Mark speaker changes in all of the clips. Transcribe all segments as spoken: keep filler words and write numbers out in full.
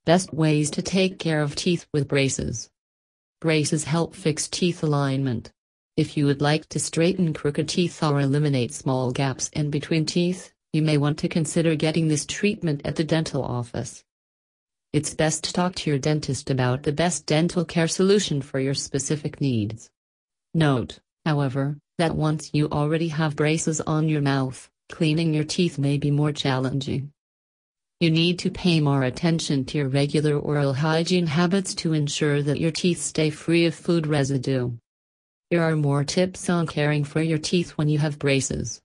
Speaker 1: Best ways to take care of teeth with braces. Braces help fix teeth alignment. If you would like to straighten crooked teeth or eliminate small gaps in between teeth, you may want to consider getting this treatment at the dental office. It's best to talk to your dentist about the best dental care solution for your specific needs. Note, however, that once you already have braces on your mouth, cleaning your teeth may be more challenging. You need to pay more attention to your regular oral hygiene habits to ensure that your teeth stay free of food residue. Here are more tips on caring for your teeth when you have braces.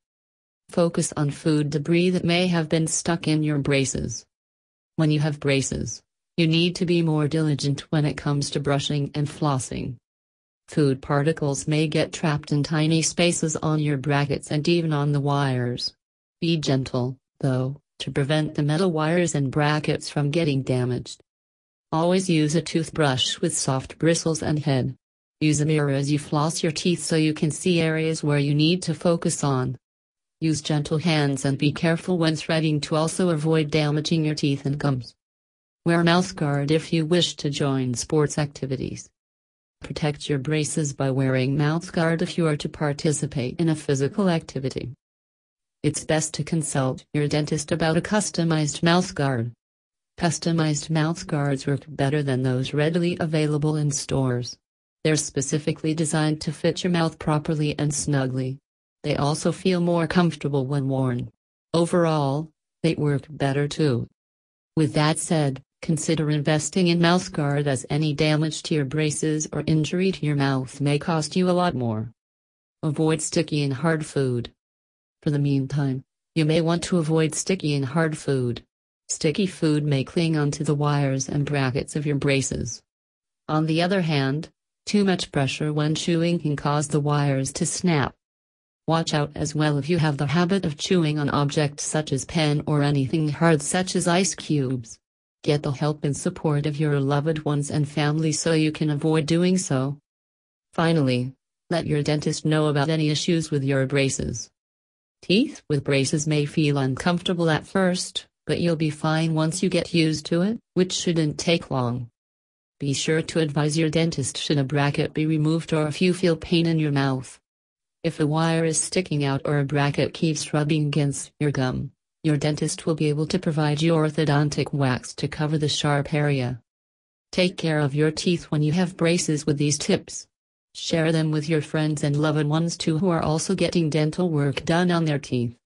Speaker 1: Focus on food debris that may have been stuck in your braces. When you have braces, you need to be more diligent when it comes to brushing and flossing. Food particles may get trapped in tiny spaces on your brackets and even on the wires. Be gentle, though, to prevent the metal wires and brackets from getting damaged. Always use a toothbrush with soft bristles and head. Use a mirror as you floss your teeth so you can see areas where you need to focus on. Use gentle hands and be careful when threading to also avoid damaging your teeth and gums. Wear mouthguard if you wish to join sports activities. Protect your braces by wearing mouthguard if you are to participate in a physical activity. It's best to consult your dentist about a customized mouthguard. Customized mouthguards work better than those readily available in stores. They're specifically designed to fit your mouth properly and snugly. They also feel more comfortable when worn. Overall, they work better too. With that said, consider investing in mouthguard as any damage to your braces or injury to your mouth may cost you a lot more. Avoid sticky and hard food. For the meantime, you may want to avoid sticky and hard food. Sticky food may cling onto the wires and brackets of your braces. On the other hand, too much pressure when chewing can cause the wires to snap. Watch out as well if you have the habit of chewing on objects such as pen or anything hard such as ice cubes. Get the help and support of your loved ones and family so you can avoid doing so. Finally, let your dentist know about any issues with your braces. Teeth with braces may feel uncomfortable at first, but you'll be fine once you get used to it, which shouldn't take long. Be sure to advise your dentist should a bracket be removed or if you feel pain in your mouth. If a wire is sticking out or a bracket keeps rubbing against your gum, your dentist will be able to provide you orthodontic wax to cover the sharp area. Take care of your teeth when you have braces with these tips. Share them with your friends and loved ones too who are also getting dental work done on their teeth.